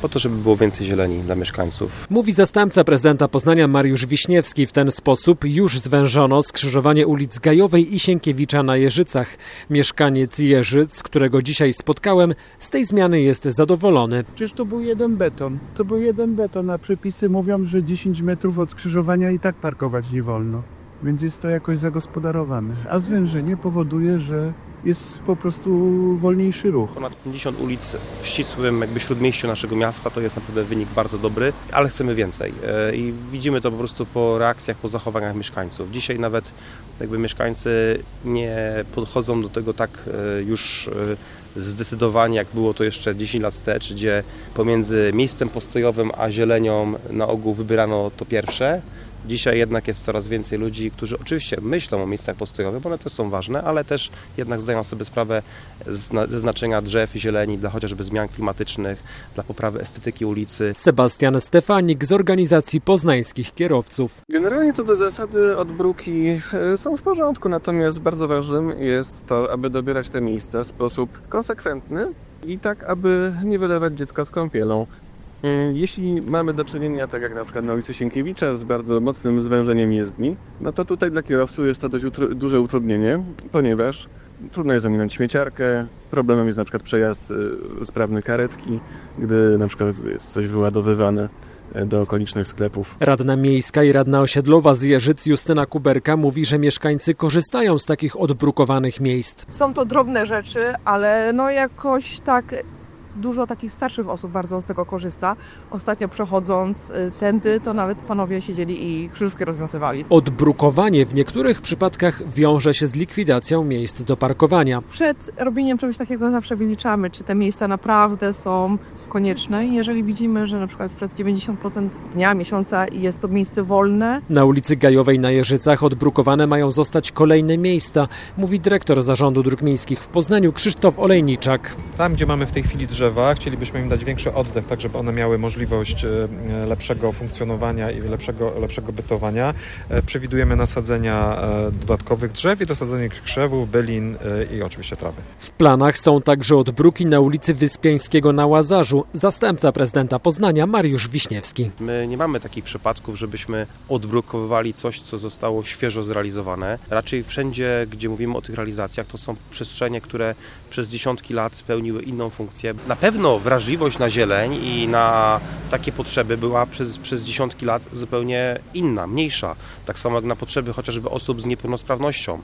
po to, żeby było więcej zieleni dla mieszkańców. Mówi zastępca prezydenta Poznania Mariusz Wiśniewski. W ten sposób już zwężono skrzyżowanie ulic Gajowej i Sienkiewicza na Jeżycach. Mieszkaniec Jeżyc, którego dzisiaj spotkałem, z tej zmiany jest zadowolony. Przecież to był jeden beton. A przepisy mówią, że 10 metrów od skrzyżowania i tak parkować nie wolno. Więc jest to jakoś zagospodarowane. A zwężenie powoduje, że jest po prostu wolniejszy ruch. Ponad 50 ulic w ścisłym śródmieściu naszego miasta to jest naprawdę wynik bardzo dobry, ale chcemy więcej. I widzimy to po prostu po reakcjach, po zachowaniach mieszkańców. Dzisiaj nawet mieszkańcy nie podchodzą do tego tak już zdecydowanie, jak było to jeszcze 10 lat wstecz, gdzie pomiędzy miejscem postojowym a zielenią na ogół wybierano to pierwsze. Dzisiaj jednak jest coraz więcej ludzi, którzy oczywiście myślą o miejscach postojowych, bo one też są ważne, ale też jednak zdają sobie sprawę ze znaczenia drzew i zieleni dla chociażby zmian klimatycznych, dla poprawy estetyki ulicy. Sebastian Stefanik z organizacji poznańskich kierowców. Generalnie co do zasady odbruki są w porządku, natomiast bardzo ważnym jest to, aby dobierać te miejsca w sposób konsekwentny i tak, aby nie wylewać dziecka z kąpielą. Jeśli mamy do czynienia, tak jak na przykład na ulicy Sienkiewicza, z bardzo mocnym zwężeniem jezdni, no to tutaj dla kierowców jest to dość duże utrudnienie, ponieważ trudno jest ominąć śmieciarkę, problemem jest na przykład przejazd sprawny karetki, gdy na przykład jest coś wyładowywane do okolicznych sklepów. Radna miejska i radna osiedlowa z Jeżyc Justyna Kuberka mówi, że mieszkańcy korzystają z takich odbrukowanych miejsc. Są to drobne rzeczy, ale jakoś tak dużo takich starszych osób bardzo z tego korzysta. Ostatnio przechodząc tędy, to nawet panowie siedzieli i krzyżówki rozwiązywali. Odbrukowanie w niektórych przypadkach wiąże się z likwidacją miejsc do parkowania. Przed robieniem czegoś takiego zawsze wyliczamy, czy te miejsca naprawdę są konieczne. I jeżeli widzimy, że na przykład przez 90% dnia, miesiąca jest to miejsce wolne. Na ulicy Gajowej na Jeżycach odbrukowane mają zostać kolejne miejsca, mówi dyrektor Zarządu Dróg Miejskich w Poznaniu Krzysztof Olejniczak. Tam, gdzie mamy w tej chwili drzewa, chcielibyśmy im dać większy oddech, tak żeby one miały możliwość lepszego funkcjonowania i lepszego bytowania. Przewidujemy nasadzenia dodatkowych drzew i dosadzenie krzewów, bylin i oczywiście trawy. W planach są także odbruki na ulicy Wyspiańskiego na Łazarzu. Zastępca prezydenta Poznania Mariusz Wiśniewski. My nie mamy takich przypadków, żebyśmy odbrukowywali coś, co zostało świeżo zrealizowane. Raczej wszędzie, gdzie mówimy o tych realizacjach, to są przestrzenie, które przez dziesiątki lat spełniły inną funkcję. Na pewno wrażliwość na zieleń i na takie potrzeby była przez dziesiątki lat zupełnie inna, mniejsza. Tak samo jak na potrzeby chociażby osób z niepełnosprawnością.